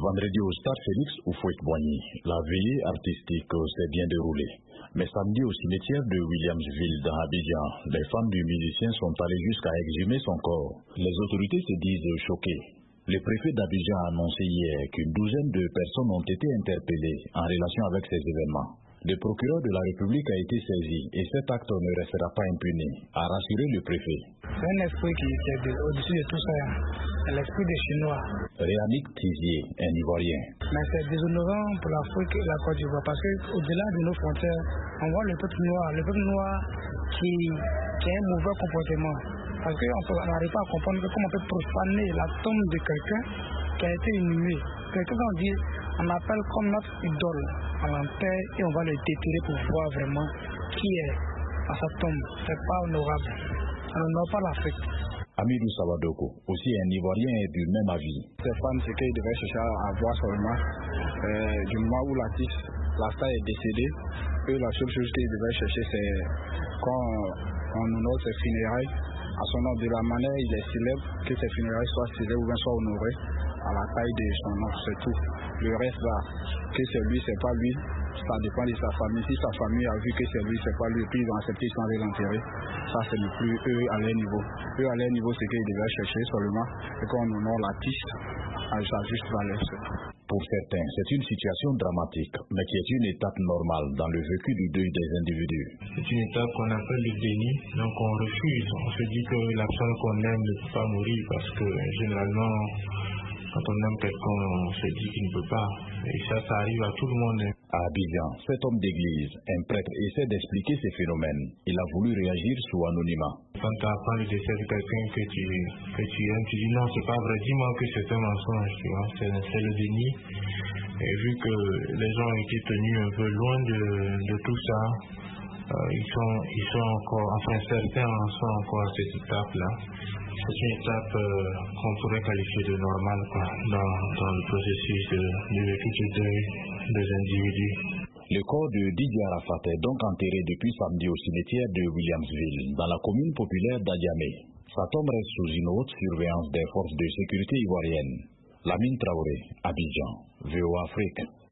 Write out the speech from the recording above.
Vendredi au Stade Félix Houphouët-Boigny, la veillée artistique s'est bien déroulée. Mais samedi au cimetière de Williamsville dans Abidjan, les fans du musicien sont allés jusqu'à exhumer son corps. Les autorités se disent choquées. Le préfet d'Abidjan a annoncé hier qu'une douzaine de personnes ont été interpellées en relation avec ces événements. Le procureur de la République a été saisi et cet acte ne restera pas impuni, a rassuré le préfet. C'est un esprit qui est au-dessus de tout ça, l'esprit des Chinois. Réanic Tizier, un Ivoirien. Mais c'est déshonorant pour l'Afrique et la Côte d'Ivoire parce qu'au-delà de nos frontières, on voit le peuple noir qui a un mauvais comportement. Parce qu'on n'arrive pas à comprendre comment on peut profaner la tombe de quelqu'un qui a été inhumé. Quelqu'un qu'on dit, on appelle comme notre idole, on l'enterre et on va le déterrer pour voir vraiment qui est à sa tombe. C'est pas honorable. On n'honore pas l'Afrique. Amidou Sabadoko, aussi un Ivoirien, est du même avis. Ces femmes, c'est qu'ils devaient chercher à voir seulement du moment où l'artiste, la star est décédée, eux, la seule chose qu'ils devaient chercher, c'est quand on honore ses funérailles, à son nom, de la manière il est célèbre, que ses funérailles soient célèbres ou bien soient honorées à la taille de son nom, c'est tout. Le reste là, que c'est lui, c'est pas lui, ça dépend de sa famille. Si sa famille a vu que c'est lui, c'est pas lui, puis ils ont accepté, ils sont allés l'enterrer. Ça, c'est le plus eux à leur niveau. Eux à leur niveau, c'est qu'ils devaient chercher seulement, et qu'on honore l'artiste à sa juste valeur. Pour certains, c'est une situation dramatique, mais qui est une étape normale dans le vécu du deuil des individus. C'est une étape qu'on appelle le déni, donc on refuse. On se dit que la personne qu'on aime ne peut pas mourir parce que généralement, quand on aime quelqu'un, on se dit qu'il ne peut pas. Et ça arrive à tout le monde. À Abidjan, cet homme d'église, un prêtre, essaie d'expliquer ces phénomènes. Il a voulu réagir sous anonymat. Quand tu apprends le décès de quelqu'un que tu aimes, tu dis non, c'est pas vrai, dis-moi que c'est un mensonge, tu vois, c'est le déni. Et vu que les gens ont été tenus un peu loin de tout ça, ils sont encore, enfin certains sont encore à cette étape-là. C'est une étape qu'on pourrait qualifier de normale dans le processus de vécu du deuil des individus. Le corps de Didier Arafat est donc enterré depuis samedi au cimetière de Williamsville, dans la commune populaire d'Adiamé. Sa tombe reste sous une haute surveillance des forces de sécurité ivoiriennes. Lamine Traoré, Abidjan, VOA Afrique.